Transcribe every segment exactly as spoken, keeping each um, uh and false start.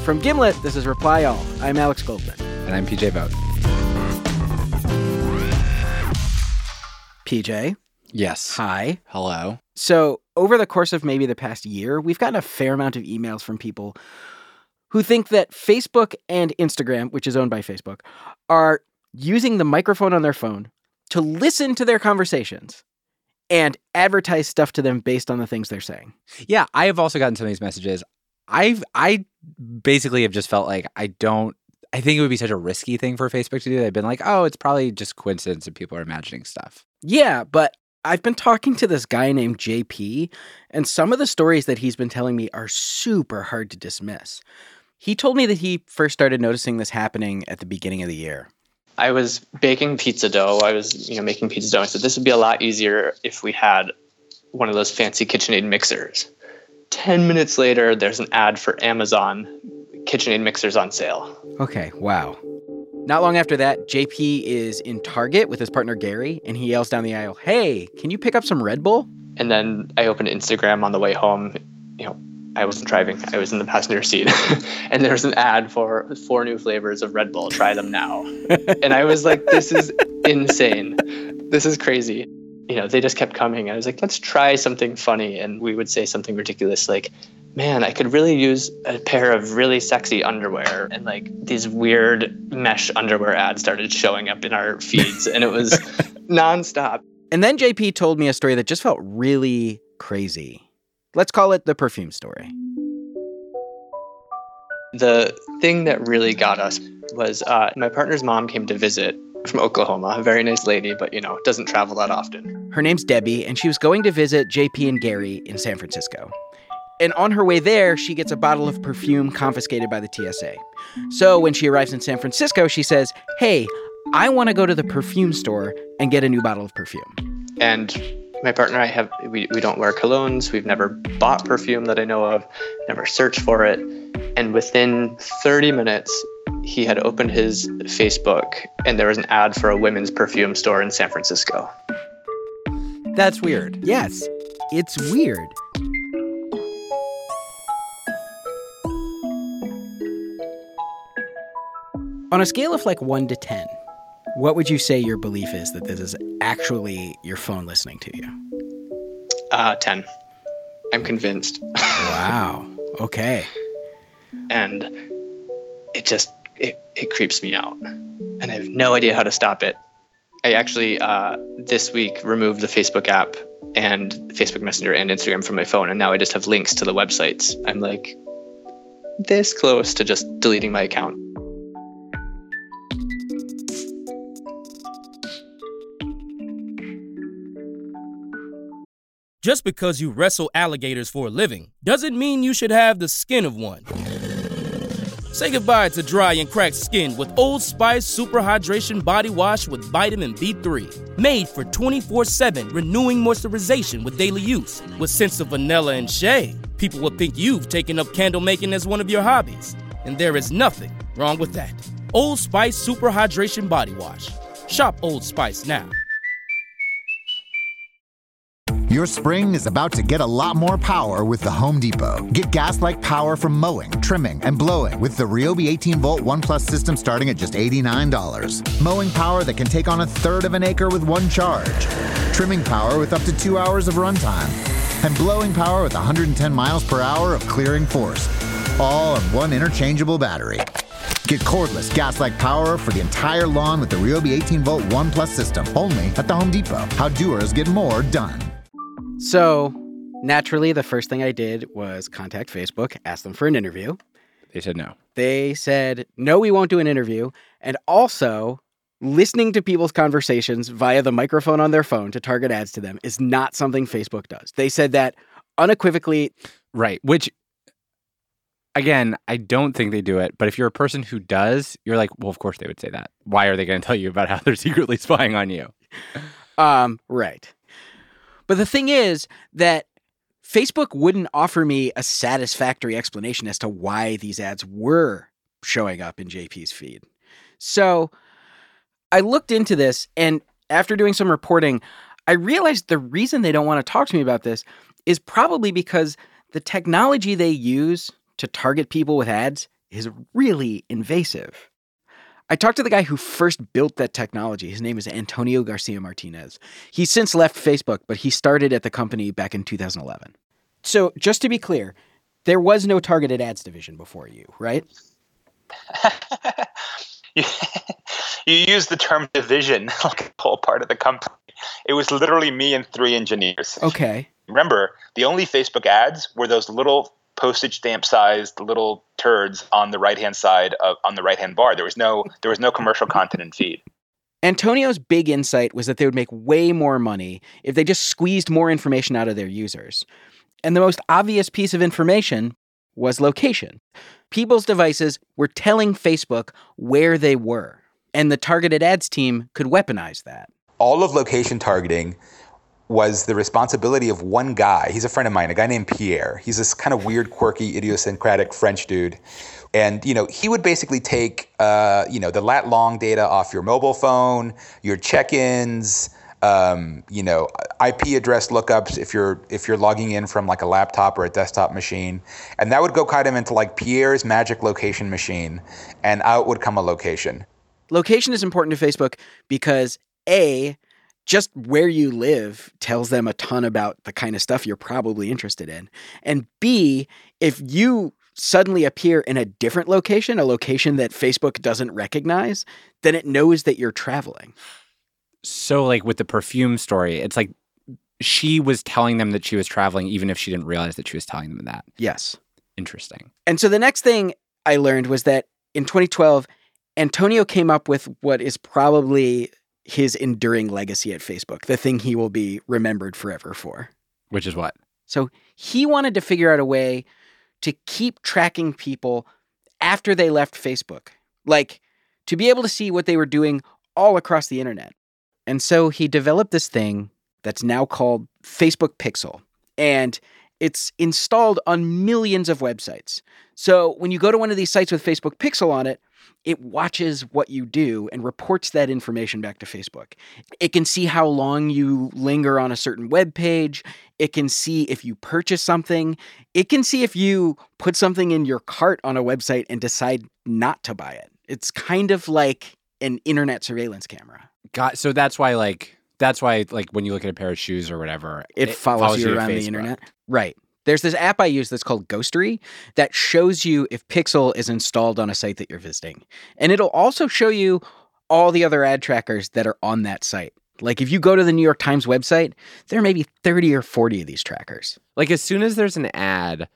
From Gimlet, this is Reply All. I'm Alex Goldman. And I'm P J Vogt. P J? Yes. Hi. Hello. So, over the course of maybe the past year, we've gotten a fair amount of emails from people who think that Facebook and Instagram, which is owned by Facebook, are using the microphone on their phone to listen to their conversations and advertise stuff to them based on the things they're saying. Yeah, I have also gotten some of these messages. I've I basically have just felt like I don't I think it would be such a risky thing for Facebook to do. They've been like, oh, it's probably just coincidence that people are imagining stuff. Yeah, but I've been talking to this guy named J P, and some of the stories that he's been telling me are super hard to dismiss. He told me that he first started noticing this happening at the beginning of the year. I was baking pizza dough. I was, you know, making pizza dough. I said, this would be a lot easier if we had one of those fancy KitchenAid mixers. Ten minutes later, there's an ad for Amazon KitchenAid mixers on sale. Okay, wow. Not long after that, J P is in Target with his partner Gary, and he yells down the aisle, hey, can you pick up some Red Bull? And then I opened Instagram on the way home. You know, I wasn't driving. I was in the passenger seat. And there was an ad for four new flavors of Red Bull. Try them now. And I was like, this is insane. This is crazy. You know, they just kept coming. I was like, let's try something funny. And we would say something ridiculous like, man, I could really use a pair of really sexy underwear. And like these weird mesh underwear ads started showing up in our feeds. And it was nonstop. And then J P told me a story that just felt really crazy. Let's call it the perfume story. The thing that really got us was uh, my partner's mom came to visit from Oklahoma, a very nice lady, but, you know, doesn't travel that often. Her name's Debbie, and she was going to visit J P and Gary in San Francisco. And on her way there, she gets a bottle of perfume confiscated by the T S A. So when she arrives in San Francisco, she says, hey, I want to go to the perfume store and get a new bottle of perfume. And my partner and I have, we, we don't wear colognes. We've never bought perfume that I know of, never searched for it. And within thirty minutes, he had opened his Facebook and there was an ad for a women's perfume store in San Francisco. That's weird. Yes, it's weird. On a scale of like one to ten, what would you say your belief is that this is actually your phone listening to you? Uh, ten. I'm convinced. Wow. Okay. And it just, it, it creeps me out. And I have no idea how to stop it. I actually, uh, this week, removed the Facebook app and Facebook Messenger and Instagram from my phone. And now I just have links to the websites. I'm like this close to just deleting my account. Just because you wrestle alligators for a living doesn't mean you should have the skin of one. Say goodbye to dry and cracked skin with Old Spice Super Hydration Body Wash with vitamin B three. Made for twenty-four seven renewing moisturization with daily use. With scents of vanilla and shea, people will think you've taken up candle making as one of your hobbies. And there is nothing wrong with that. Old Spice Super Hydration Body Wash. Shop Old Spice now. Your spring is about to get a lot more power with the Home Depot. Get gas-like power from mowing, trimming, and blowing with the Ryobi eighteen volt One Plus system starting at just eighty-nine dollars. Mowing power that can take on a third of an acre with one charge. Trimming power with up to two hours of runtime. And blowing power with one hundred ten miles per hour of clearing force. All on one interchangeable battery. Get cordless gas-like power for the entire lawn with the Ryobi eighteen volt One Plus system. Only at the Home Depot. How doers get more done. So, naturally, the first thing I did was contact Facebook, ask them for an interview. They said no. They said, no, we won't do an interview. And also, listening to people's conversations via the microphone on their phone to target ads to them is not something Facebook does. They said that unequivocally. Right, which, again, I don't think they do it. But if you're a person who does, you're like, well, of course they would say that. Why are they going to tell you about how they're secretly spying on you? Um, right. But the thing is that Facebook wouldn't offer me a satisfactory explanation as to why these ads were showing up in J P's feed. So I looked into this, and after doing some reporting, I realized the reason they don't want to talk to me about this is probably because the technology they use to target people with ads is really invasive. I talked to the guy who first built that technology. His name is Antonio Garcia Martinez. He's since left Facebook, but he started at the company back in two thousand eleven. So just to be clear, there was no targeted ads division before you, right? you, you use the term division like a whole part of the company. It was literally me and three engineers. Okay. Remember, the only Facebook ads were those little postage stamp sized little turds on the right hand side of on the right hand bar. There was no there was no commercial content in feed. Antonio's big insight was that they would make way more money if they just squeezed more information out of their users. And the most obvious piece of information was location. People's devices were telling Facebook where they were, and the targeted ads team could weaponize that. All of location targeting was the responsibility of one guy. He's a friend of mine, a guy named Pierre. He's this kind of weird, quirky, idiosyncratic French dude. And, you know, he would basically take, uh, you know, the lat long data off your mobile phone, your check-ins, um, you know, I P address lookups if you're if you're logging in from like a laptop or a desktop machine. And that would go kind of into like Pierre's magic location machine, and out would come a location. Location is important to Facebook because, A, just where you live tells them a ton about the kind of stuff you're probably interested in. And B, if you suddenly appear in a different location, a location that Facebook doesn't recognize, then it knows that you're traveling. So like with the perfume story, it's like she was telling them that she was traveling even if she didn't realize that she was telling them that. Yes. Interesting. And so the next thing I learned was that in twenty twelve, Antonio came up with what is probably his enduring legacy at Facebook, the thing he will be remembered forever for. Which is what? So he wanted to figure out a way to keep tracking people after they left Facebook, like to be able to see what they were doing all across the internet. And so he developed this thing that's now called Facebook Pixel, and it's installed on millions of websites. So when you go to one of these sites with Facebook Pixel on it, it watches what you do and reports that information back to Facebook. It can see how long you linger on a certain web page. It can see if you purchase something. It can see if you put something in your cart on a website and decide not to buy it. It's kind of like an internet surveillance camera. God, so that's why, like, that's why, like, when you look at a pair of shoes or whatever, it, it follows, follows you around the internet. Right. There's this app I use that's called Ghostery that shows you if Pixel is installed on a site that you're visiting. And it'll also show you all the other ad trackers that are on that site. Like if you go to the New York Times website, there may be thirty or forty of these trackers. Like as soon as there's an ad,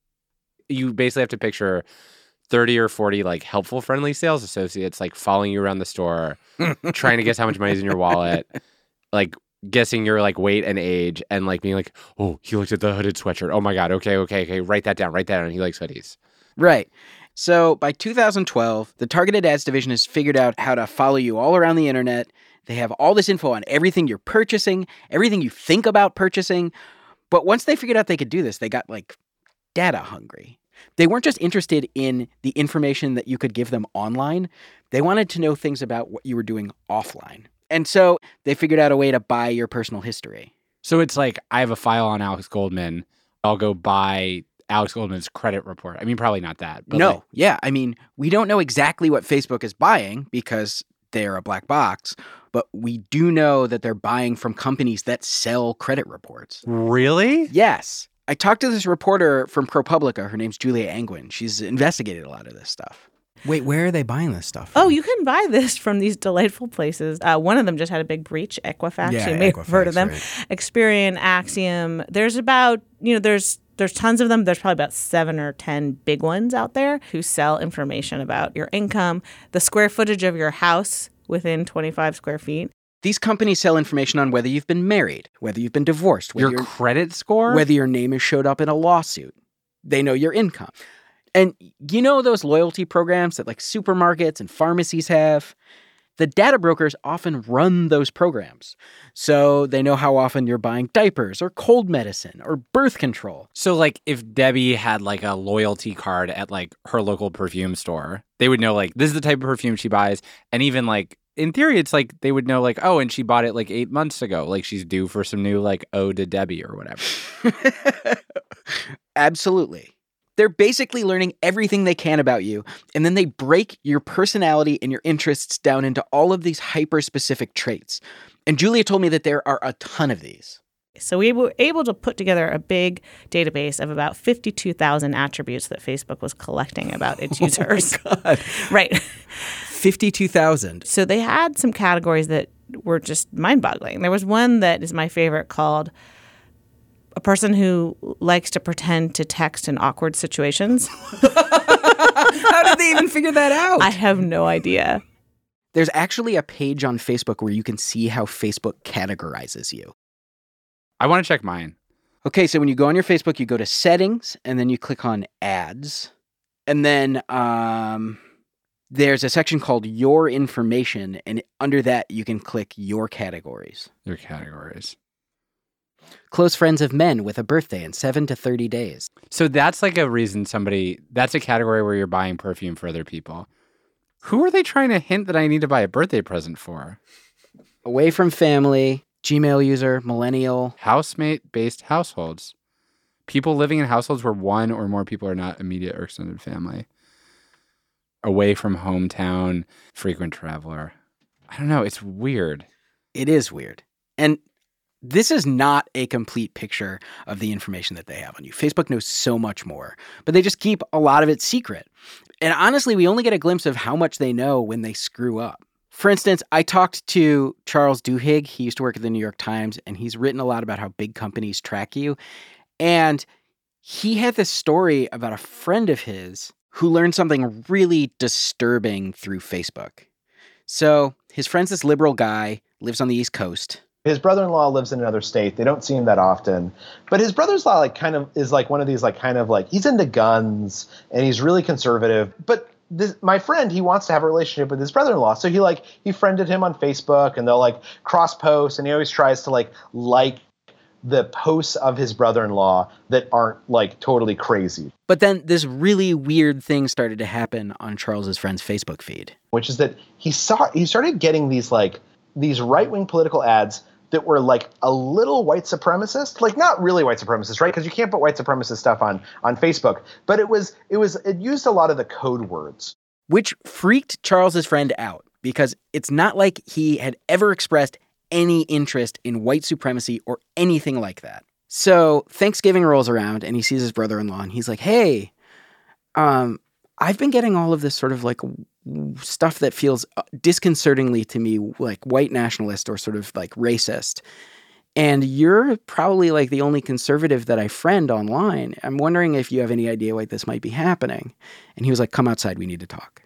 you basically have to picture thirty or forty like helpful, friendly sales associates like following you around the store, trying to guess how much money's in your wallet, like guessing your like weight and age, and like being like, oh, he looked at the hooded sweatshirt. Oh my God. Okay, okay, okay. Write that down. Write that down. He likes hoodies. Right. So by two thousand twelve, the targeted ads division has figured out how to follow you all around the internet. They have all this info on everything you're purchasing, everything you think about purchasing. But once they figured out they could do this, they got like data hungry. They weren't just interested in the information that you could give them online. They wanted to know things about what you were doing offline. And so they figured out a way to buy your personal history. So it's like, I have a file on Alex Goldman. I'll go buy Alex Goldman's credit report. I mean, probably not that. But no. Like, yeah. I mean, we don't know exactly what Facebook is buying because they're a black box, but we do know that they're buying from companies that sell credit reports. Really? Yes. I talked to this reporter from ProPublica. Her name's Julia Angwin. She's investigated a lot of this stuff. Wait, where are they buying this stuff from? Oh, you can buy this from these delightful places. Uh, one of them just had a big breach, Equifax. Yeah, you may Equifax, have heard of them. Right. Experian, Axiom. There's about, you know, there's there's tons of them. There's probably about seven or ten big ones out there who sell information about your income, the square footage of your house within twenty-five square feet. These companies sell information on whether you've been married, whether you've been divorced, whether your credit score, whether your name has showed up in a lawsuit. They know your income. And you know those loyalty programs that like supermarkets and pharmacies have? The data brokers often run those programs. So they know how often you're buying diapers or cold medicine or birth control. So like if Debbie had like a loyalty card at like her local perfume store, they would know like this is the type of perfume she buys. And even like in theory, it's like they would know like, oh, and she bought it like eight months ago. Like she's due for some new like ode to Debbie or whatever. Absolutely. They're basically learning everything they can about you, and then they break your personality and your interests down into all of these hyper-specific traits. And Julia told me that there are a ton of these. So we were able to put together a big database of about fifty-two thousand attributes that Facebook was collecting about its users. Oh my God. Right. fifty-two thousand. So they had some categories that were just mind-boggling. There was one that is my favorite called a person who likes to pretend to text in awkward situations. How did they even figure that out? I have no idea. There's actually a page on Facebook where you can see how Facebook categorizes you. I want to check mine. Okay, so when you go on your Facebook, you go to settings, and then you click on ads. And then um, there's a section called your information, and under that, you can click your categories. Your categories. Close friends of men with a birthday in seven to thirty days. So that's like a reason somebody, that's a category where you're buying perfume for other people. Who are they trying to hint that I need to buy a birthday present for? Away from family, Gmail user, millennial. Housemate-based households. People living in households where one or more people are not immediate or extended family. Away from hometown, frequent traveler. I don't know. It's weird. It is weird. And this is not a complete picture of the information that they have on you. Facebook knows so much more, but they just keep a lot of it secret. And honestly, we only get a glimpse of how much they know when they screw up. For instance, I talked to Charles Duhigg. He used to work at the New York Times, and he's written a lot about how big companies track you. And he had this story about a friend of his who learned something really disturbing through Facebook. So his friend's this liberal guy, lives on the East Coast. His brother-in-law lives in another state. They don't see him that often. But his brother-in-law like kind of is like one of these like kind of like he's into guns and he's really conservative. But this, my friend, he wants to have a relationship with his brother-in-law. So he like he friended him on Facebook and they'll like cross posts and he always tries to like like the posts of his brother-in-law that aren't like totally crazy. But then this really weird thing started to happen on Charles's friend's Facebook feed, which is that he saw he started getting these like these right-wing political ads that were like a little white supremacist, like not really white supremacist, right? Because you can't put white supremacist stuff on on Facebook. But it was it was it used a lot of the code words, which freaked Charles's friend out because it's not like he had ever expressed any interest in white supremacy or anything like that. So Thanksgiving rolls around and he sees his brother-in-law and he's like, "Hey, um, I've been getting all of this sort of like stuff that feels disconcertingly to me like white nationalist or sort of like racist. And you're probably like the only conservative that I friend online. I'm wondering if you have any idea why this might be happening." And he was like, "Come outside. We need to talk."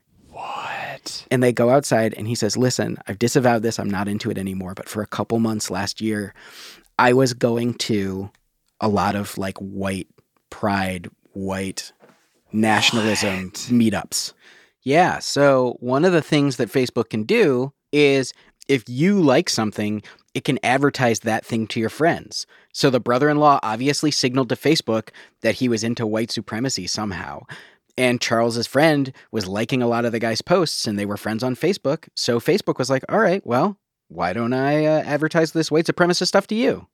What? And they go outside and he says, "Listen, I've disavowed this. I'm not into it anymore. But for a couple months last year, I was going to a lot of like white pride, white nationalism what? meetups." Yeah, so one of the things that Facebook can do is if you like something, it can advertise that thing to your friends. So the brother-in-law obviously signaled to Facebook that he was into white supremacy somehow. And Charles's friend was liking a lot of the guy's posts and they were friends on Facebook. So Facebook was like, all right, well, why don't I uh, advertise this white supremacist stuff to you?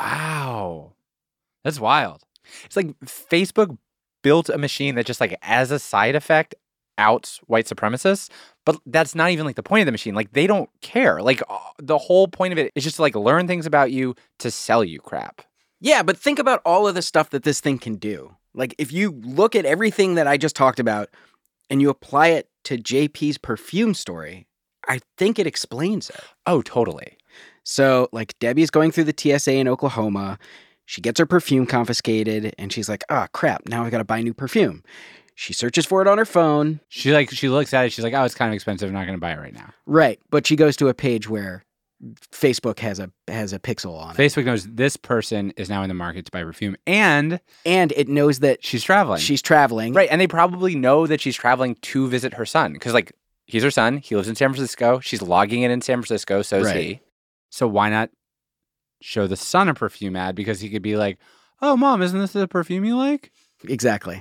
Wow. That's wild. It's like Facebook built a machine that just like as a side effect outs white supremacists, but that's not even like the point of the machine. Like they don't care. Like uh, the whole point of it is just to like learn things about you to sell you crap. Yeah, but think about all of the stuff that this thing can do. Like if you look at everything that I just talked about and you apply it to J P's perfume story, I think it explains it. Oh, totally. So like Debbie's going through the T S A in Oklahoma. She gets her perfume confiscated and she's like, "Ah, oh, crap, now I got to buy new perfume." She searches for it on her phone. She like she looks at it. She's like, "Oh, it's kind of expensive. I'm not going to buy it right now." Right, but she goes to a page where Facebook has a has a pixel on it. Facebook knows this person is now in the market to buy perfume, and and it knows that she's traveling. She's traveling, right? And they probably know that she's traveling to visit her son because, like, he's her son. He lives in San Francisco. She's logging in in San Francisco. So is right. he. So why not show the son a perfume ad? Because he could be like, "Oh, Mom, isn't this the perfume you like?" Exactly.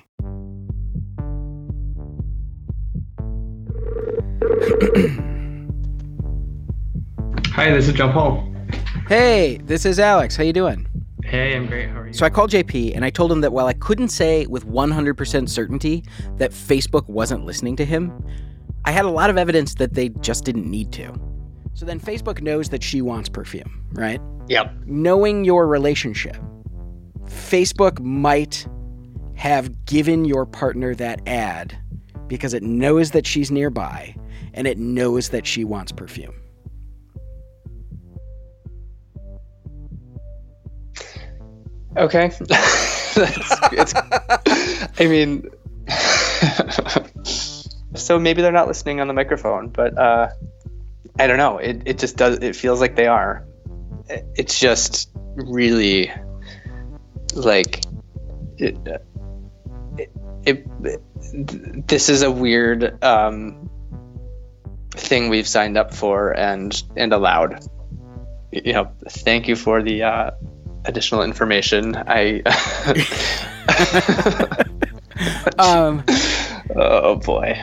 Hi, this is John Paul. Hey, this is Alex. How you doing? Hey, I'm great. How are you? So I called J P and I told him that while I couldn't say with one hundred percent certainty that Facebook wasn't listening to him, I had a lot of evidence that they just didn't need to. So then Facebook knows that she wants perfume, right? Yep. Knowing your relationship, Facebook might have given your partner that ad because it knows that she's nearby and it knows that she wants perfume. Okay. That's, it's, I mean, so maybe they're not listening on the microphone, but uh, I don't know. It it just does. It feels like they are. It's just really like it. It, it, it this is a weird um, thing we've signed up for and and allowed. You know, thank you for the uh, additional information. I. um. Oh boy.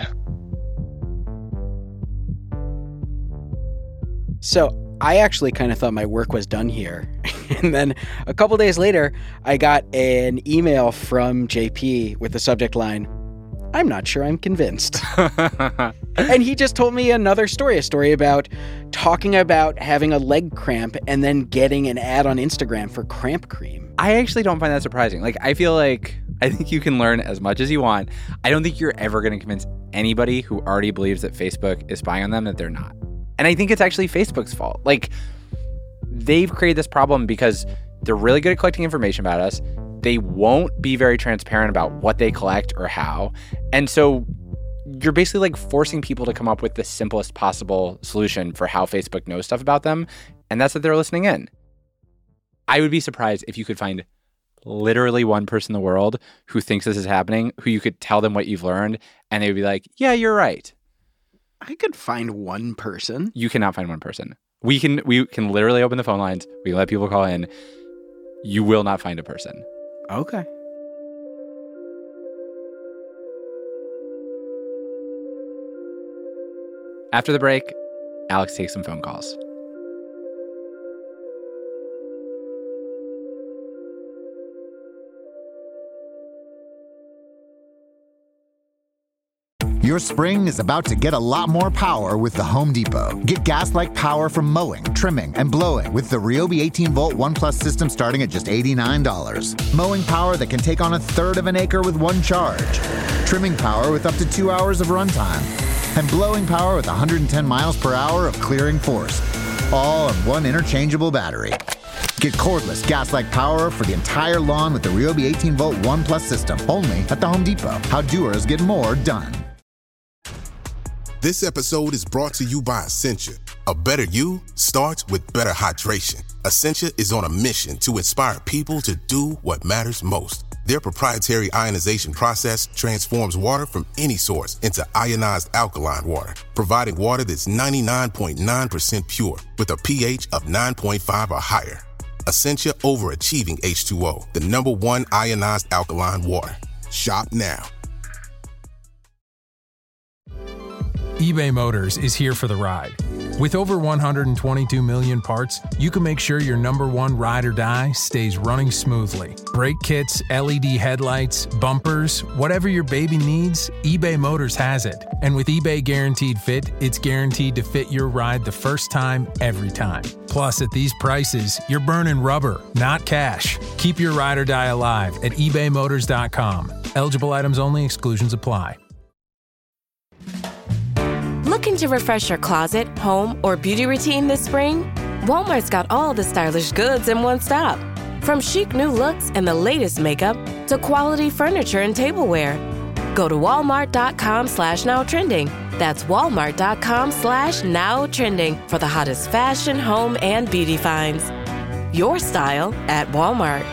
So I actually kind of thought my work was done here. And then a couple days later, I got an email from J P with the subject line, "I'm not sure I'm convinced." And he just told me another story, a story about talking about having a leg cramp and then getting an ad on Instagram for cramp cream. I actually don't find that surprising. Like, I feel like I think you can learn as much as you want. I don't think you're ever going to convince anybody who already believes that Facebook is spying on them that they're not. And I think it's actually Facebook's fault. Like, they've created this problem because they're really good at collecting information about us. They won't be very transparent about what they collect or how. And so you're basically like forcing people to come up with the simplest possible solution for how Facebook knows stuff about them. And that's that they're listening in. I would be surprised if you could find literally one person in the world who thinks this is happening, who you could tell them what you've learned, and they would be like, yeah, you're right. I could find one person. You cannot find one person. We can we can literally open the phone lines. We can let people call in. You will not find a person. Okay. After the break, Alex takes some phone calls. Your spring is about to get a lot more power with the Home Depot. Get gas-like power from mowing, trimming, and blowing with the Ryobi eighteen volt One Plus system starting at just eighty-nine dollars. Mowing power that can take on a third of an acre with one charge. Trimming power with up to two hours of runtime. And blowing power with one hundred ten miles per hour of clearing force. All on one interchangeable battery. Get cordless gas-like power for the entire lawn with the Ryobi eighteen volt One Plus system. Only at the Home Depot. How doers get more done. This episode is brought to you by Essentia. A better you starts with better hydration. Essentia is on a mission to inspire people to do what matters most. Their proprietary ionization process transforms water from any source into ionized alkaline water, providing water that's ninety-nine point nine percent pure with a pH of nine point five or higher. Essentia overachieving H two O, the number one ionized alkaline water. Shop now. eBay Motors is here for the ride. With over one hundred twenty-two million parts, you can make sure your number one ride or die stays running smoothly. Brake kits, L E D headlights, bumpers, whatever your baby needs, eBay Motors has it. And with eBay Guaranteed Fit, it's guaranteed to fit your ride the first time, every time. Plus, at these prices, you're burning rubber, not cash. Keep your ride or die alive at ebay motors dot com. Eligible items only. Exclusions apply. Looking to refresh your closet, home, or beauty routine this spring? Walmart's got all the stylish goods in one stop. From chic new looks and the latest makeup to quality furniture and tableware. Go to walmart.com slash now trending. That's walmart.com slash now trending for the hottest fashion, home, and beauty finds. Your style at Walmart.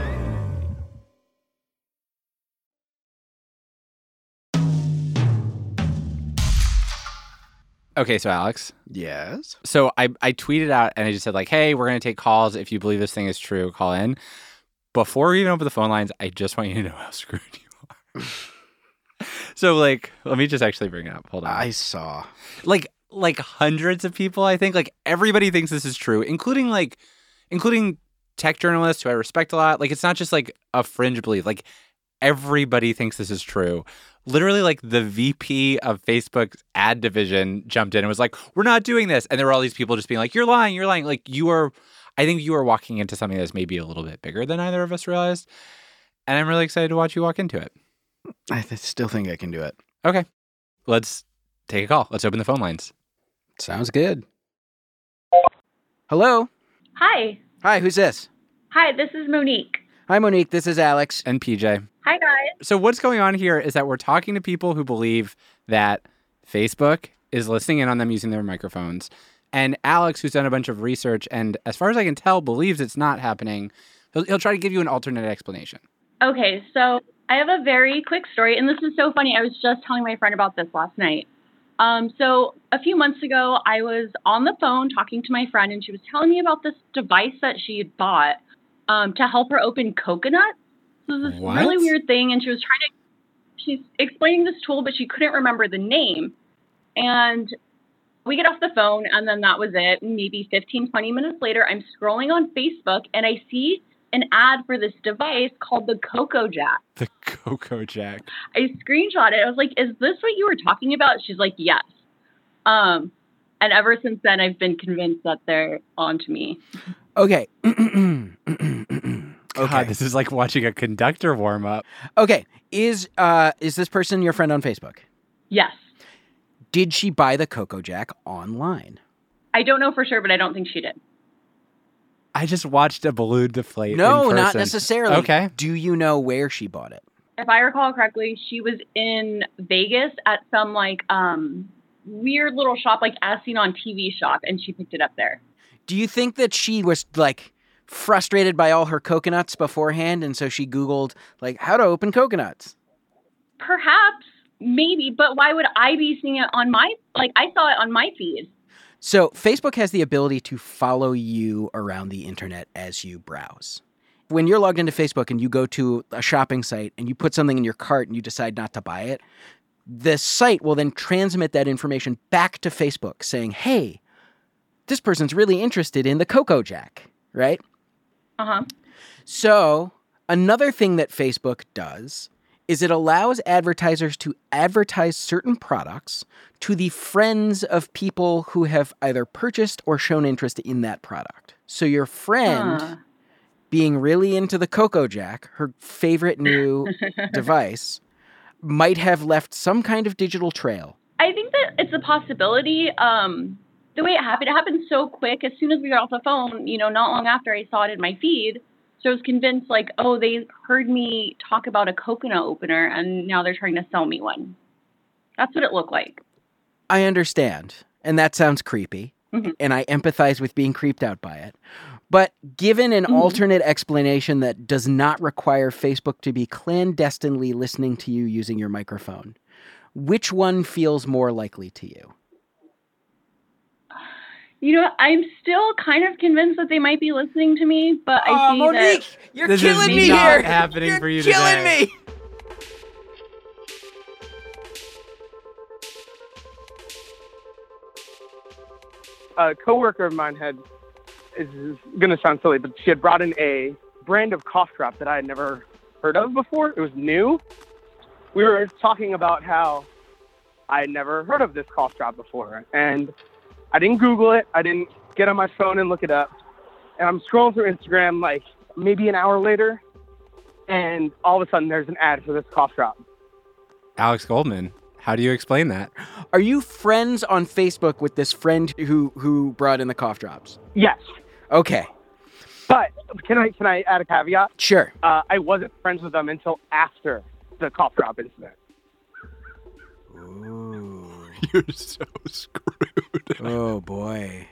Okay, so Alex. Yes? So I, I tweeted out and I just said like, hey, we're going to take calls. If you believe this thing is true, call in. Before we even open the phone lines, I just want you to know how screwed you are. So like, let me just actually bring it up. Hold on. I saw. Like, like hundreds of people, I think. Like everybody thinks this is true, including like, including tech journalists who I respect a lot. Like, it's not just like a fringe belief. Like, everybody thinks this is true. Literally, like, the V P of Facebook's ad division jumped in and was like, we're not doing this. And there were all these people just being like, you're lying, you're lying. Like, you are, I think you are walking into something that's maybe a little bit bigger than either of us realized. And I'm really excited to watch you walk into it. I th- still think I can do it. Okay. Let's take a call. Let's open the phone lines. Sounds good. Hello? Hi. Hi, who's this? Hi, this is Monique. Hi, Monique. This is Alex. And P J. Hi, guys. So what's going on here is that we're talking to people who believe that Facebook is listening in on them using their microphones. And Alex, who's done a bunch of research and, as far as I can tell, believes it's not happening, he'll, he'll try to give you an alternate explanation. Okay, so I have a very quick story, and this is so funny. I was just telling my friend about this last night. Um, so a few months ago, I was on the phone talking to my friend, and she was telling me about this device that she had bought um, to help her open coconuts. So this What? really weird thing, and she was trying to, she's explaining this tool, but she couldn't remember the name. And we get off the phone, and then that was it. Maybe fifteen, twenty minutes later, I'm scrolling on Facebook, and I see an ad for this device called the Coco Jack. The Coco Jack. I screenshot it. I was like, is this what you were talking about? She's like, yes. Um, and ever since then, I've been convinced that they're onto me. Okay. God, Okay. this is like watching a conductor warm up. Okay. Is uh is this person your friend on Facebook? Yes. Did she buy the Coco Jack online? I don't know for sure, but I don't think she did. I just watched a balloon deflate. No, in not person. necessarily. Okay. Do you know where she bought it? If I recall correctly, she was in Vegas at some like um weird little shop, like as seen on T V shop, and she picked it up there. Do you think that she was like frustrated by all her coconuts beforehand, and so she Googled like how to open coconuts? Perhaps, maybe, but why would I be seeing it on my, like I saw it on my feed. So Facebook has the ability to follow you around the internet as you browse. When you're logged into Facebook and you go to a shopping site and you put something in your cart and you decide not to buy it, the site will then transmit that information back to Facebook saying, hey, this person's really interested in the Coco Jack, right? Uh-huh. So another thing that Facebook does is it allows advertisers to advertise certain products to the friends of people who have either purchased or shown interest in that product. So your friend, Huh. being really into the Coco Jack, her favorite new device, might have left some kind of digital trail. I think that it's a possibility. Um, the way it happened, it happened so quick. As soon as we got off the phone, you know, not long after I saw it in my feed. So I was convinced, like, oh, they heard me talk about a coconut opener, and now they're trying to sell me one. That's what it looked like. I understand, and that sounds creepy, Mm-hmm. and I empathize with being creeped out by it. But given an Mhm. alternate explanation that does not require Facebook to be clandestinely listening to you using your microphone, which one feels more likely to you? You know, I'm still kind of convinced that they might be listening to me, but I Oh, see Monique, that you're This killing is me not here. happening You're for you killing today. me. A coworker of mine had, is going to sound silly, but she had brought in a brand of cough drop that I had never heard of before. It was new. We were talking about how I had never heard of this cough drop before, and I didn't Google it. I didn't get on my phone and look it up. And I'm scrolling through Instagram like maybe an hour later, and all of a sudden there's an ad for this cough drop. Alex Goldman, how do you explain that? Are you friends on Facebook with this friend who who brought in the cough drops? Yes. Okay. But can I can I add a caveat? Sure. Uh, I wasn't friends with them until after the cough drop incident. Ooh. You're so screwed. Oh, boy.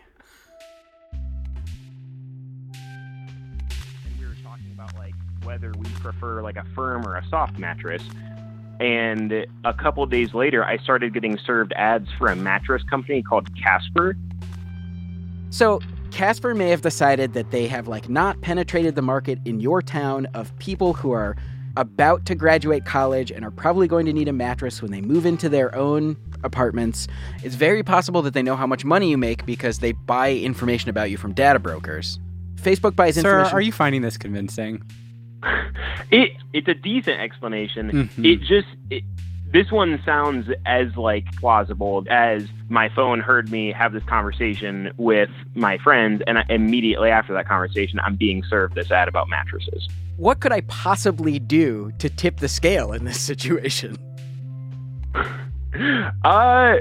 And we were talking about like whether we prefer like a firm or a soft mattress. And a couple days later, I started getting served ads for a mattress company called Casper. So Casper may have decided that they have like not penetrated the market in your town of people who are about to graduate college and are probably going to need a mattress when they move into their own apartments. It's very possible that they know how much money you make because they buy information about you from data brokers. Facebook buys Sir, information. are you finding this convincing? It it's a decent explanation. Mhm. It just it, this one sounds as like plausible as my phone heard me have this conversation with my friends, and I, immediately after that conversation, I'm being served this ad about mattresses. What could I possibly do to tip the scale in this situation? Uh,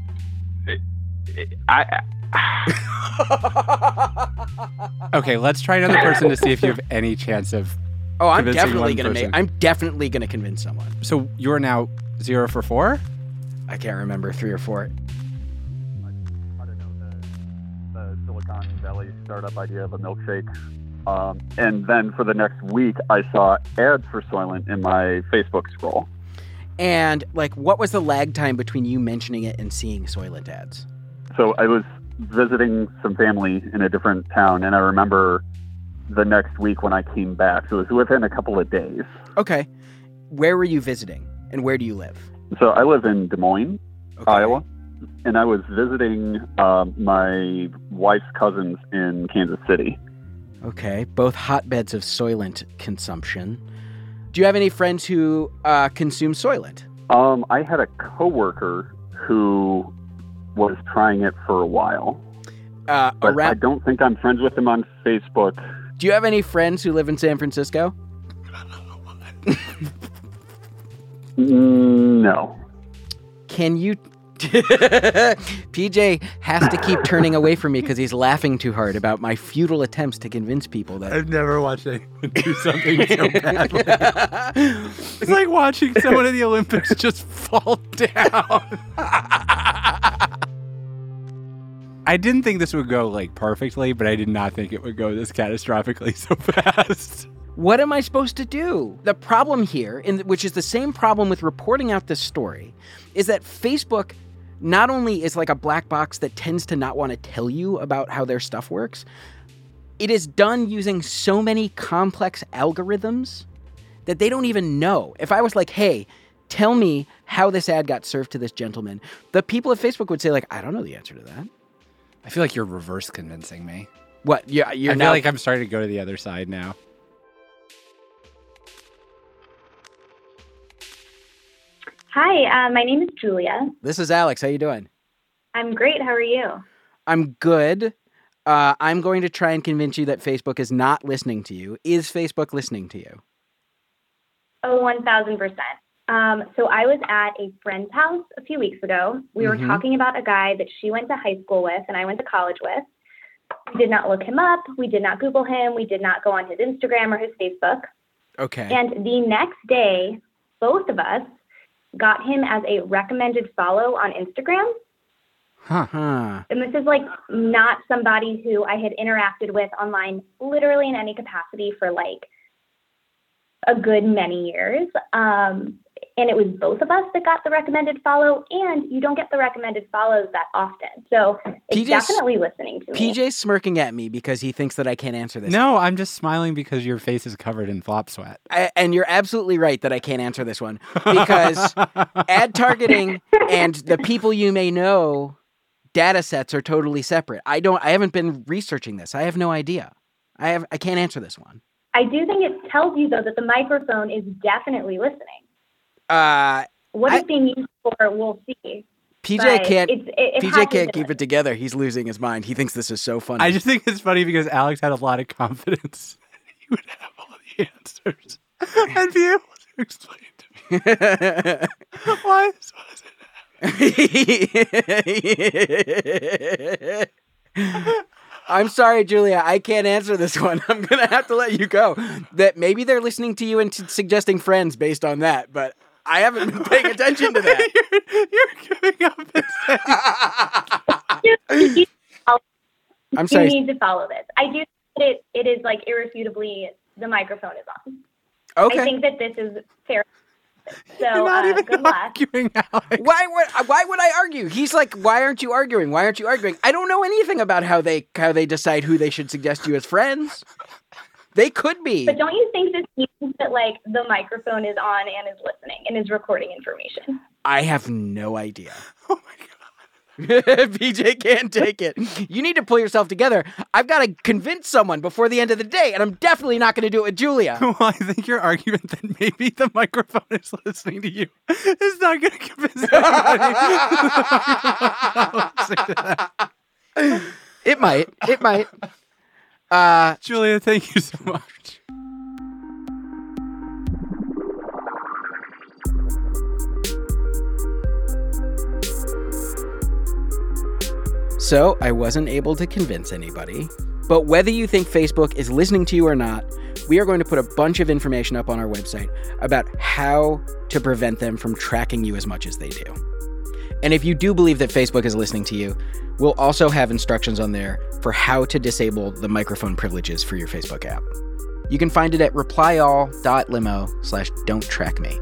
I. Okay, let's try another person to see if you have any chance of. Oh, I'm convincing definitely one gonna person. make. I'm definitely gonna convince someone. So you're now zero for four? I can't remember three or four. The Silicon Valley startup idea of a milkshake. Um, and then for the next week, I saw ads for Soylent in my Facebook scroll. And like, what was the lag time between you mentioning it and seeing Soylent ads? So I was visiting some family in a different town, and I remember the next week when I came back. So it was within a couple of days. Okay, where were you visiting, and where do you live? So I live in Des Moines, Iowa, and I was visiting um, my wife's cousins in Kansas City. Okay, both hotbeds of Soylent consumption. Do you have any friends who uh, consume Soylent? Um, I had a coworker who was trying it for a while, Uh, but around, I don't think I'm friends with him on Facebook. do you have any friends who live in San Francisco? Mm, no. Can you... P J has to keep turning away from me because he's laughing too hard about my futile attempts to convince people that... I've never watched anyone do something so badly. It's like watching someone in the Olympics just fall down. I didn't think this would go like perfectly, but I did not think it would go this catastrophically so fast. What am I supposed to do? The problem here, in, which is the same problem with reporting out this story, is that Facebook not only is like a black box that tends to not want to tell you about how their stuff works, it is done using so many complex algorithms that they don't even know. If I was like, hey, tell me how this ad got served to this gentleman, the people at Facebook would say like, I don't know the answer to that. I feel like you're reverse convincing me. What? Yeah, you're I feel now- like I'm starting to go to the other side now. Hi, uh, my name is Julia. This is Alex. How you doing? I'm great. How are you? I'm good. Uh, I'm going to try and convince you that Facebook is not listening to you. Is Facebook listening to you? Oh, one thousand percent. Um, so I was at a friend's house a few weeks ago. We were Mhm. talking about a guy that she went to high school with and I went to college with. We did not look him up. We did not Google him. We did not go on his Instagram or his Facebook. Okay. And the next day, both of us got him as a recommended follow on Instagram. Huh. huh. And this is like not somebody who I had interacted with online literally in any capacity for like a good many years. Um, and it was both of us that got the recommended follow, and you don't get the recommended follows that often. So it's P J's definitely listening to me. P J's smirking at me because he thinks that I can't answer this. No, I'm just smiling because your face is covered in flop sweat. I, and you're absolutely right that I can't answer this one because ad targeting and the people you may know data sets are totally separate. I don't. I haven't been researching this. I have no idea. I have. I can't answer this one. I do think it tells you, though, that the microphone is definitely listening. Uh, What I- it's being used for, we'll see. P J But can't. it's- it- it P J hasn't can't been keep it together. He's losing his mind. He thinks this is so funny. I just think it's funny because Alex had a lot of confidence that he would have all the answers and be able to explain to me why this wasn't. I'm sorry, Julia. I can't answer this one. I'm gonna have to let you go. That maybe they're listening to you and t- suggesting friends based on that, but I haven't been paying attention to that. you're, you're giving up. I'm sorry. You need to follow this. I do think that it, it is like irrefutably the microphone is on. Okay. I think that this is fair. So You're not uh, even good luck. arguing, Alex. Why would why would I argue? He's like, why aren't you arguing? Why aren't you arguing? I don't know anything about how they how they decide who they should suggest you as friends. They could be. But don't you think this means that like the microphone is on and is listening and is recording information? I have no idea. P J can't take it. You need to pull yourself together. I've got to convince someone before the end of the day, and I'm definitely not going to do it with Julia. Well, I think your argument that maybe the microphone is listening to you is not going to convince anybody. It might. It might. Uh, Julia, thank you so much. So I wasn't able to convince anybody. But whether you think Facebook is listening to you or not, we are going to put a bunch of information up on our website about how to prevent them from tracking you as much as they do. And if you do believe that Facebook is listening to you, we'll also have instructions on there for how to disable the microphone privileges for your Facebook app. You can find it at replyall.limo slash don't track me.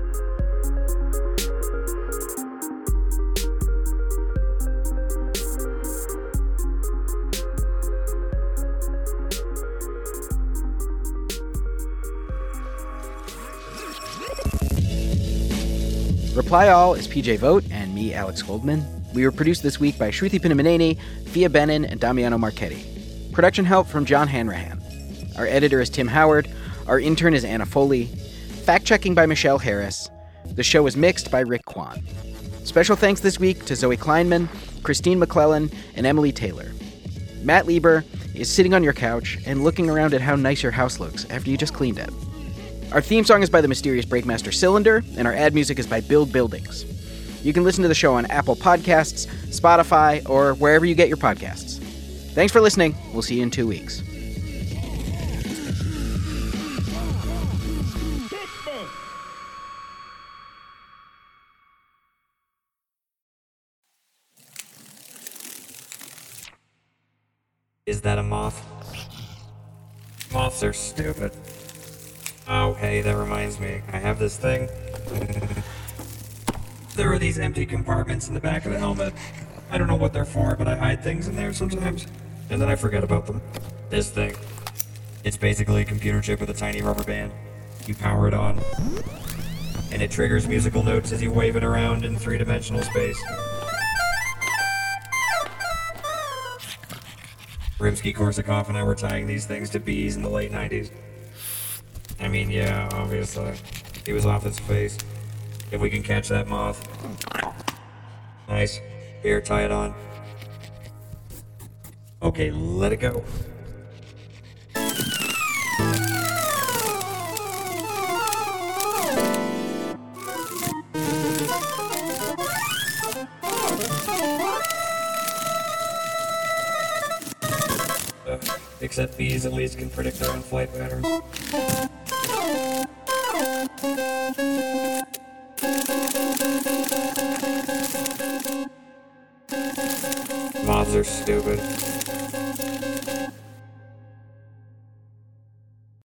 Reply All is P J Vogt and me, Alex Goldman. We were produced this week by Shruti Pinamaneni, Fia Benin, and Damiano Marchetti. Production help from John Hanrahan. Our editor is Tim Howard. Our intern is Anna Foley. Fact-checking by Michelle Harris. The show is mixed by Rick Kwan. Special thanks this week to Zoe Kleinman, Christine McClellan, and Emily Taylor. Matt Lieber is sitting on your couch and looking around at how nice your house looks after you just cleaned it. Our theme song is by the mysterious Breakmaster Cylinder, and our ad music is by Build Buildings. You can listen to the show on Apple Podcasts, Spotify, or wherever you get your podcasts. Thanks for listening. We'll see you in two weeks. Is that a moth? Moths are stupid. Oh, hey, that reminds me. I have this thing. There are these empty compartments in the back of the helmet. I don't know what they're for, but I hide things in there sometimes, and then I forget about them. This thing. It's basically a computer chip with a tiny rubber band. You power it on, and it triggers musical notes as you wave it around in three-dimensional space. Rimsky-Korsakov and I were tying these things to bees in the late nineties. I mean, yeah, obviously. He was off his face. If we can catch that moth. Nice. Here, tie it on. Okay, let it go. Uh, except bees at least can predict their own flight patterns. Moths are stupid.